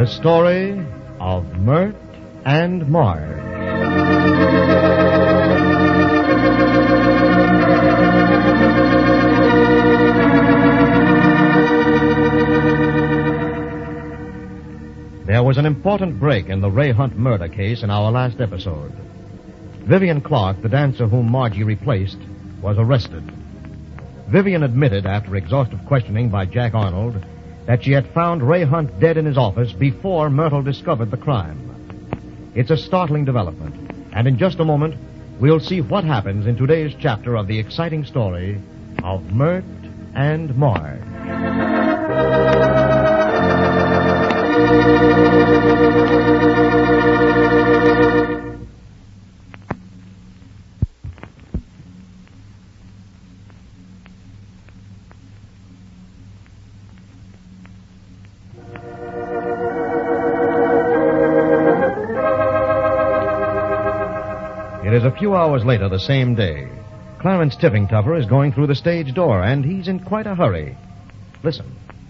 The story of Mert and Marge. There was an important break in the Ray Hunt murder case in our last episode. Vivian Clark, the dancer whom Margie replaced, was arrested. Vivian admitted, after exhaustive questioning by Jack Arnold, that she had found Ray Hunt dead in his office before Myrtle discovered the crime. It's a startling development, and in just a moment, we'll see what happens in today's chapter of the exciting story of Mert and Marge. It is a few hours later the same day. Clarence Tippingtuffer is going through the stage door, and he's in quite a hurry. Listen.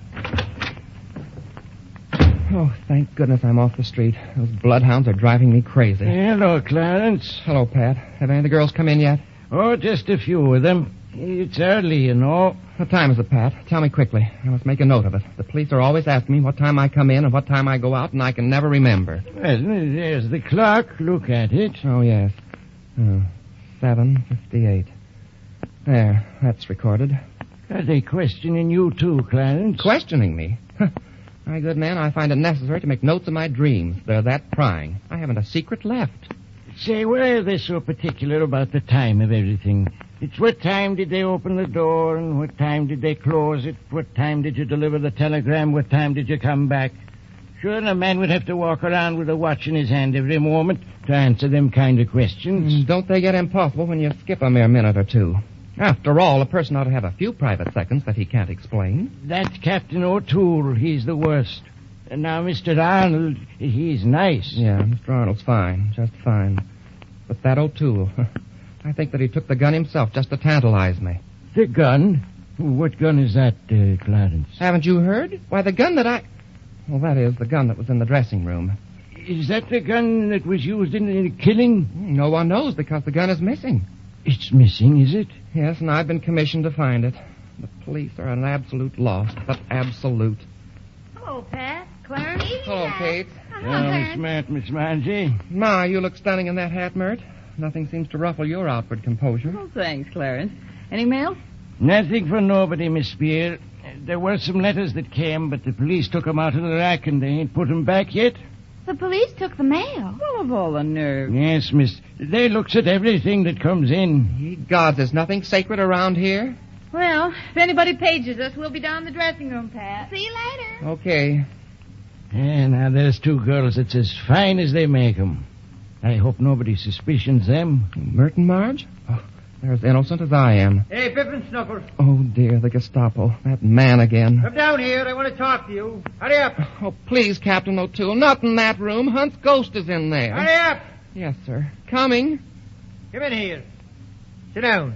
Oh, thank goodness I'm off the street. Those bloodhounds are driving me crazy. Hello, Clarence. Hello, Pat. Have any of the girls come in yet? Oh, just a few of them. It's early, you know. What time is it, Pat? Tell me quickly. I must make a note of it. The police are always asking me what time I come in and what time I go out, and I can never remember. Well, there's the clock. Look at it. Oh, yes. 7:58. There, that's recorded. Are they questioning you, too, Clarence? Questioning me? My good man, I find it necessary to make notes of my dreams. They're that prying. I haven't a secret left. Say, why are they so particular about the time of everything? It's what time did they open the door, and what time did they close it? What time did you deliver the telegram? What time did you come back? Sure, a man would have to walk around with a watch in his hand every moment to answer them kind of questions. Don't they get impossible when you skip a mere minute or two? After all, a person ought to have a few private seconds that he can't explain. That's Captain O'Toole. He's the worst. And now Mr. Arnold, he's nice. Yeah, Mr. Arnold's fine. Just fine. But that O'Toole, I think that he took the gun himself just to tantalize me. The gun? What gun is that, Clarence? Haven't you heard? Why, the gun that Well, that is, the gun that was in the dressing room. Is that the gun that was used in the killing? No one knows because the gun is missing. It's missing, is it? Yes, and I've been commissioned to find it. The police are an absolute loss, but absolute. Hello, Pat. Clarence. Hello, Kate. Miss Mert, Miss Margie. Ma, you look stunning in that hat, Mert. Nothing seems to ruffle your outward composure. Oh, thanks, Clarence. Any mail? Nothing for nobody, Miss Spear. There were some letters that came, but the police took 'em out of the rack and they ain't put 'em back yet. The police took the mail. Full of all the nerve. Yes, miss. They looks at everything that comes in. Ye gods, there's nothing sacred around here? Well, if anybody pages us, we'll be down in the dressing room, Pat. See you later. Okay. Yeah, now there's two girls that's as fine as they make 'em. I hope nobody suspicions them. Mert and Marge? Oh, they're as innocent as I am. Hey, Pippin Snuffles. Oh, dear, the Gestapo. That man again. Come down here. I want to talk to you. Hurry up. Oh, please, Captain O'Toole, not in that room. Hunt's ghost is in there. Hurry up. Yes, sir. Coming. Come in here. Sit down.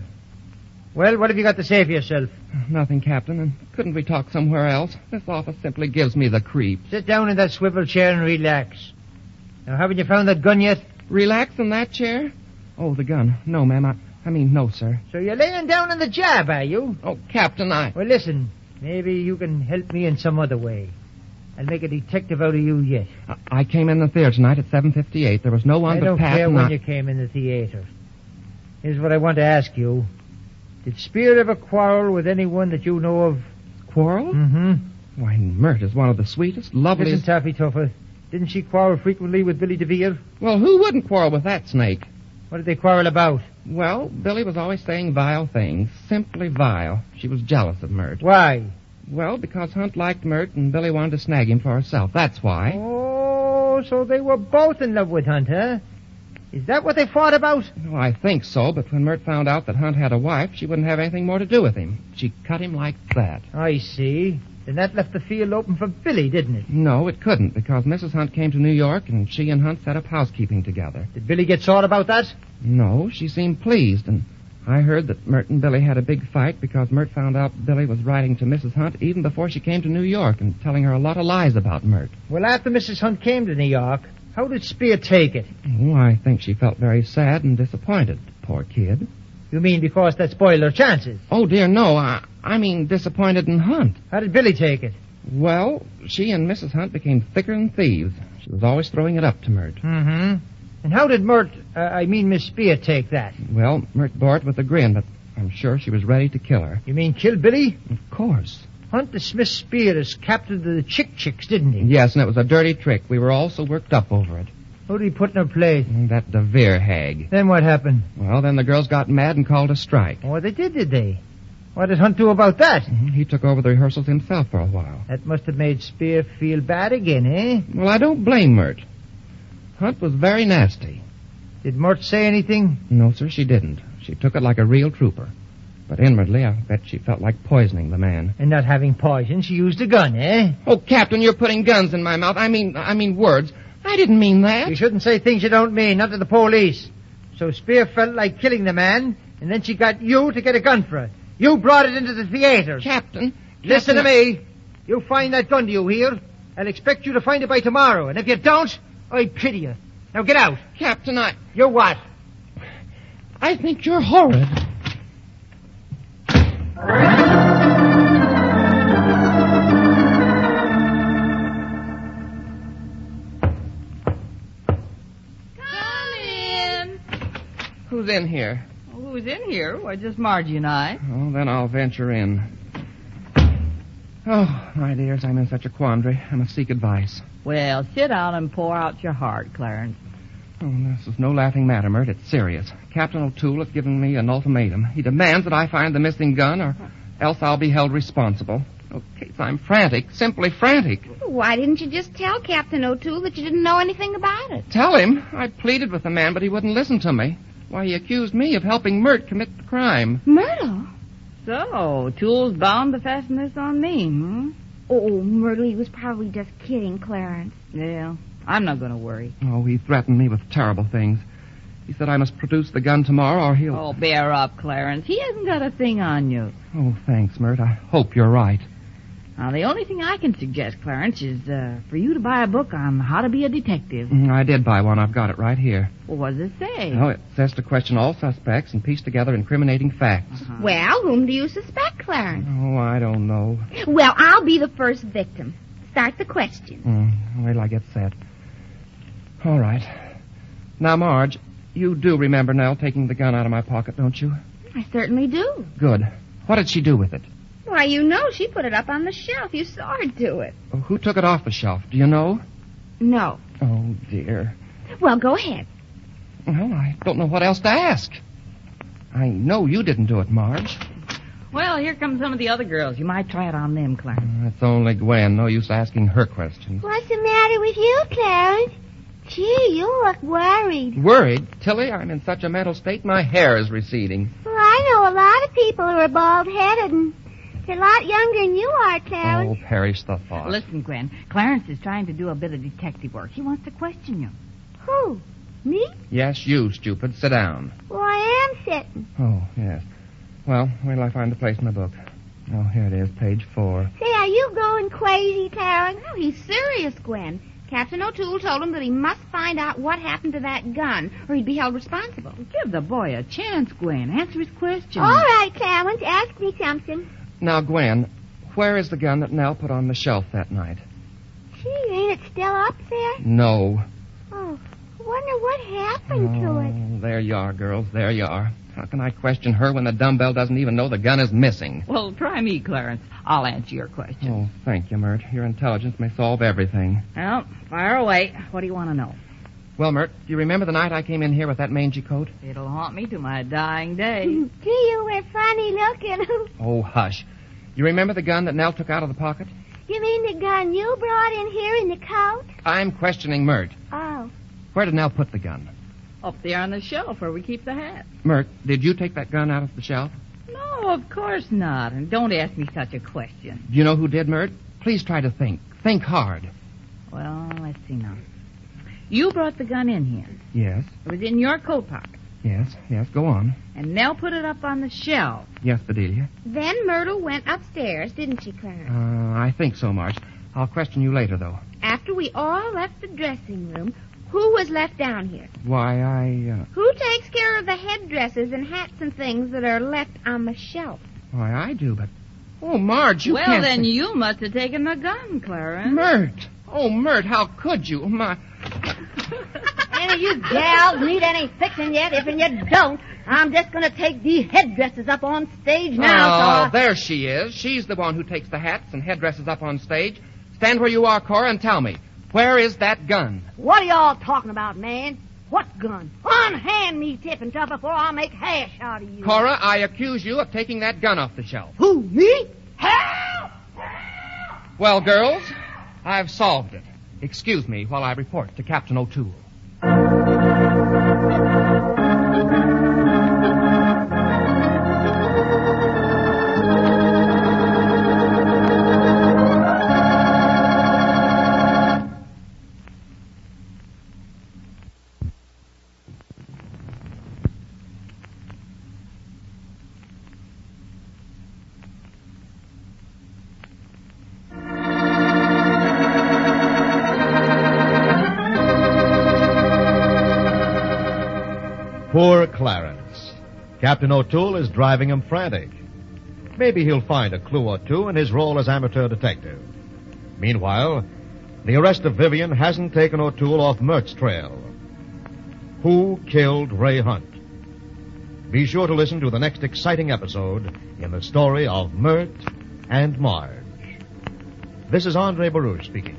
Well, what have you got to say for yourself? Nothing, Captain, and couldn't we talk somewhere else? This office simply gives me the creeps. Sit down in that swivel chair and relax. Now, haven't you found that gun yet? Relax in that chair? Oh, the gun. No, ma'am, I mean, no, sir. So you're laying down on the job, are you? Oh, Captain, Well, listen. Maybe you can help me in some other way. I'll make a detective out of you yet. I came in the theater tonight at 7:58. There was no one I but don't Pat care and when you came in the theater. Here's what I want to ask you. Did Spear ever quarrel with anyone that you know of? Quarrel? Mm-hmm. Why, Mert is one of the sweetest, loveliest... Listen, Taffy Tuffer. Didn't she quarrel frequently with Billy DeVere? Well, who wouldn't quarrel with that snake? What did they quarrel about? Well, Billy was always saying vile things. Simply vile. She was jealous of Mert. Why? Well, because Hunt liked Mert and Billy wanted to snag him for herself. That's why. Oh, so they were both in love with Hunt, huh? Is that what they fought about? Well, I think so, but when Mert found out that Hunt had a wife, she wouldn't have anything more to do with him. She cut him like that. I see. Then that left the field open for Billy, didn't it? No, it couldn't, because Mrs. Hunt came to New York and she and Hunt set up housekeeping together. Did Billy get sore about that? No, she seemed pleased, and I heard that Mert and Billy had a big fight because Mert found out Billy was writing to Mrs. Hunt even before she came to New York and telling her a lot of lies about Mert. Well, after Mrs. Hunt came to New York, how did Spear take it? Oh, I think she felt very sad and disappointed. Poor kid. You mean because that spoiled her chances? Oh, dear, no. I mean disappointed in Hunt. How did Billy take it? Well, she and Mrs. Hunt became thicker than thieves. She was always throwing it up to Mert. Mm-hmm. And how did Miss Spear take that? Well, Mert bore it with a grin, but I'm sure she was ready to kill her. You mean kill Billy? Of course. Hunt dismissed Spear as captain of the Chicks, didn't he? Yes, and it was a dirty trick. We were all so worked up over it. Who did he put in her place? That DeVere hag. Then what happened? Well, then the girls got mad and called a strike. Oh, they did they? What did Hunt do about that? He took over the rehearsals himself for a while. That must have made Spear feel bad again, eh? Well, I don't blame Mert. Hunt was very nasty. Did Mert say anything? No, sir, she didn't. She took it like a real trooper. But inwardly, I bet she felt like poisoning the man. And not having poison, she used a gun, eh? Oh, Captain, you're putting guns in my mouth. I mean words. I didn't mean that. You shouldn't say things you don't mean, not to the police. So Spear felt like killing the man, and then she got you to get a gun for her. You brought it into the theater. Captain. Listen to me. You find that gun, do you hear? I'll expect you to find it by tomorrow, and if you don't, I pity you. Now get out. Captain, You're what? I think you're horrid. Come in. Who's in here? Well, who's in here? Why, just Margie and I. Oh, then I'll venture in. Oh, my dears, I'm in such a quandary. I must seek advice. Well, sit down and pour out your heart, Clarence. Oh, this is no laughing matter, Mert. It's serious. Captain O'Toole has given me an ultimatum. He demands that I find the missing gun, or else I'll be held responsible. Oh, Kate, I'm frantic, simply frantic. Why didn't you just tell Captain O'Toole that you didn't know anything about it? Tell him? I pleaded with the man, but he wouldn't listen to me. Why, he accused me of helping Mert commit the crime. Myrtle? So, Toole's bound to fasten this on me, hmm? Oh, Myrtle, he was probably just kidding, Clarence. Yeah, I'm not going to worry. Oh, he threatened me with terrible things. He said I must produce the gun tomorrow or he'll... Oh, bear up, Clarence. He hasn't got a thing on you. Oh, thanks, Mert. I hope you're right. Now, the only thing I can suggest, Clarence, is for you to buy a book on how to be a detective. I did buy one. I've got it right here. Well, what does it say? Oh, it says to question all suspects and piece together incriminating facts. Uh-huh. Well, whom do you suspect, Clarence? Oh, I don't know. Well, I'll be the first victim. Start the question. Wait till I get set. All right. Now, Marge, you do remember Nell taking the gun out of my pocket, don't you? I certainly do. Good. What did she do with it? Why, you know she put it up on the shelf. You saw her do it. Oh, who took it off the shelf? Do you know? No. Oh, dear. Well, go ahead. Well, I don't know what else to ask. I know you didn't do it, Marge. Well, here come some of the other girls. You might try it on them, Clarence. It's only Gwen. No use asking her questions. What's the matter with you, Clarence? Gee, you look worried. Worried? Tilly, I'm in such a mental state my hair is receding. Well, I know a lot of people who are bald-headed, and they're a lot younger than you are, Clarence. Oh, perish the thought. Listen, Gwen, Clarence is trying to do a bit of detective work. He wants to question you. Who? Me? Yes, you, stupid. Sit down. Well, I am sitting. Oh, yes. Well, where till I find the place in the book? Oh, here it is, page 4. Say, are you going crazy, Clarence? No, he's serious, Gwen. Captain O'Toole told him that he must find out what happened to that gun, or he'd be held responsible. Give the boy a chance, Gwen. Answer his question. All right, Clarence, ask me something. Now, Gwen, where is the gun that Nell put on the shelf that night? Gee, ain't it still up there? No. Oh, wonder what happened to it. Oh, there you are, girls. There you are. How can I question her when the dumbbell doesn't even know the gun is missing? Well, try me, Clarence. I'll answer your question. Oh, thank you, Mert. Your intelligence may solve everything. Well, fire away. What do you want to know? Well, Mert, do you remember the night I came in here with that mangy coat? It'll haunt me to my dying day. Gee, you were funny looking. Oh, hush. You remember the gun that Nell took out of the pocket? You mean the gun you brought in here in the coat? I'm questioning Mert. Oh. Where did Nell put the gun? Up there on the shelf where we keep the hat. Mert, did you take that gun out of the shelf? No, of course not. And don't ask me such a question. Do you know who did, Mert? Please try to think. Think hard. Well, let's see now. You brought the gun in here. Yes. It was in your coat pocket. Yes, go on. And Nell put it up on the shelf. Yes, Bedelia. Then Myrtle went upstairs, didn't she, Clarence? I think so, Marge. I'll question you later, though. After we all left the dressing room, who was left down here? Why, Who takes care of the headdresses and hats and things that are left on the shelf? I do, but... Oh, Marge, you well, can't... then you must have taken the gun, Clarence. Mert! Oh, Mert, how could you? My... Any of you gals need any fixing yet? If you don't, I'm just going to take these headdresses up on stage now, Oh, there she is. She's the one who takes the hats and headdresses up on stage. Stand where you are, Cora, and tell me, where is that gun? What are y'all talking about, man? What gun? Unhand me, Tip and Tuff, before I make hash out of you. Cora, I accuse you of taking that gun off the shelf. Who, me? Help! Well, girls, I've solved it. Excuse me while I report to Captain O'Toole. Poor Clarence. Captain O'Toole is driving him frantic. Maybe he'll find a clue or two in his role as amateur detective. Meanwhile, the arrest of Vivian hasn't taken O'Toole off Mert's trail. Who killed Ray Hunt? Be sure to listen to the next exciting episode in the story of Mert and Marge. This is Andre Baruch speaking.